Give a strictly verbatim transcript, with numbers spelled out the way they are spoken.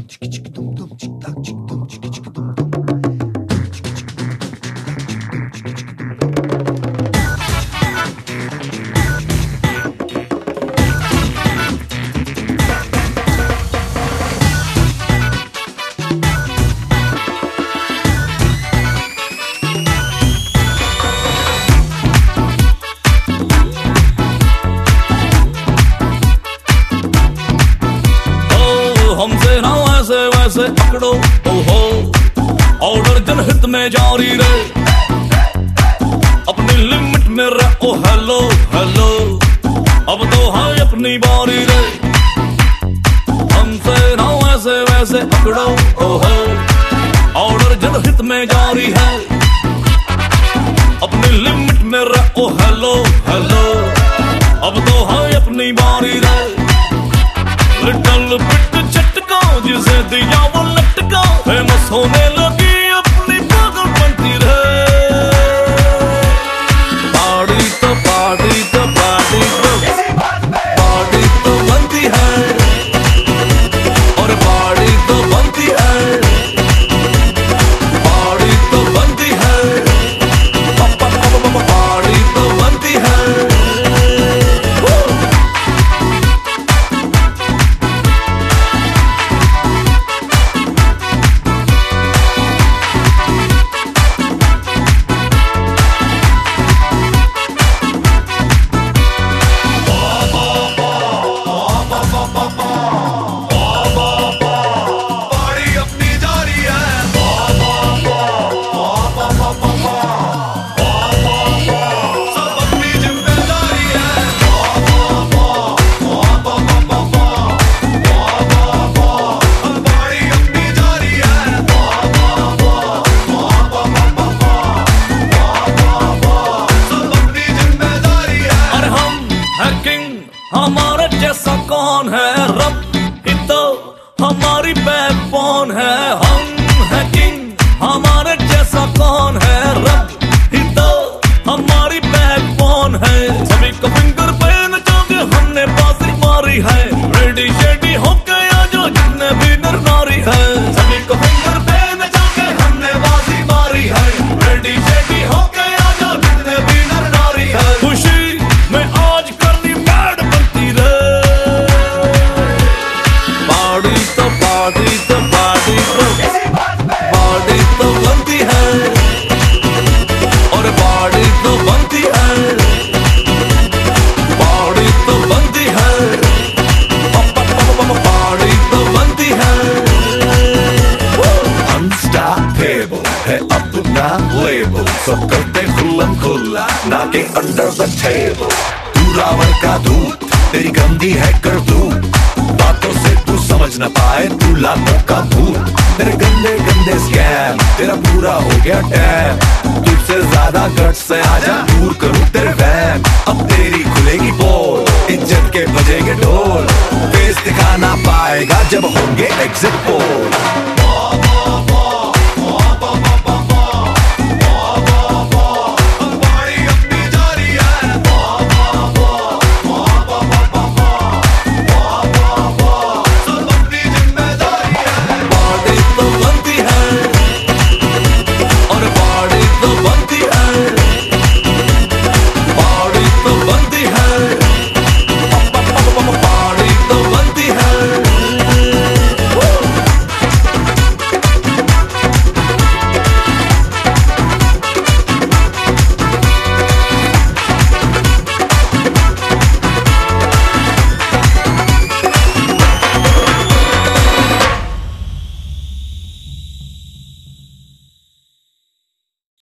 हमसे ना वैसे वैसे पकड़ो ओहो, ऑर्डर जनहित में जारी रहे, अपनी लिमिट में रहो। हेलो हेलो, अब तो है अपनी बारी रे। हमसे ना वैसे वैसे पकड़ो ओहो, ऑर्डर जनहित में जारी है, अपनी लिमिट में रहो। हेलो हेलो, अब तो है अपनी बारी रे। लिटल बिट झटका जिसे दिया वो लटका, फेमस होने लगी अपनी पागल बनती रहे। पार्टी तो पार्टी तो पार्टी तो पार्टी तो बनती है, और पार्टी तो बनती है, पार्टी तो बनती है, पार्टी तो बनती है। हमारे जैसा कौन है, रब ही तो हमारी बैकबोन है। हम है किंग, हमारे जैसा कौन है, रब ही तो हमारी बैकबोन है। सभी को फिंगर पे नचाके हमने बाजी मारी है, रेडी शेडी हो गया जो जितने भी नर नारी है। सभी को फिंगर पे नचाके हमने बाजी मारी है, रेडी शेडी हो गया जो जितने भी नर नारी है। खुशी में आज करनी बैड बनती रे। पार्टी तो पार्टी तो पार्टी तो पार्टी तो बनती है, और पार्टी तो बनती है, पार्टी तो बनती है, पार्टी तो बनती है। Unstoppable है अपना लेबल, सब करते खुल्लम खुल्ला, knocking under the table। तू रावण का दूत, तेरी गंदी है करतूत, बातों से तू समझ न पाए, तू लातों का भूत। तेरे गंदे गंदे स्कैम, तेरा पूरा हो गया टैम। तुझसे ज्यादा गट से आजा, दूर करूं तेरे वैम। अब तेरी खुलेगी पोल, इज्जत के बजेंगे ढोल, फेस दिखा ना पाएगा जब होंगे एग्जिट पोल।